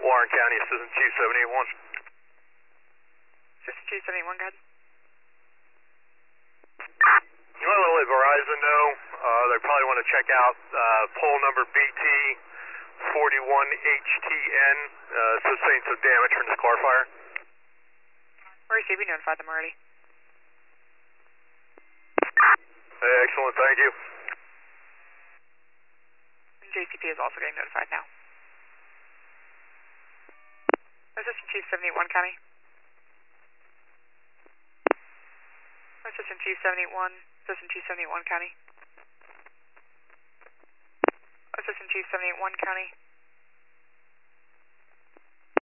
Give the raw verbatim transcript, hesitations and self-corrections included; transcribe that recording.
Warren County, Assistant Chief seven eight one. Assistant Chief seven eight one, go ahead. You want to let Verizon know, uh, they probably want to check out uh, pole number B T forty-one H T N, uh, sustained some damage from this car fire. Where is he? We notified them already. Hey, excellent, thank you. J C P is also getting notified now. Assistant Chief seven eight one, County. Assistant Chief seven eight one, Assistant Chief seven eight one, County. Assistant Chief seven eight one, County.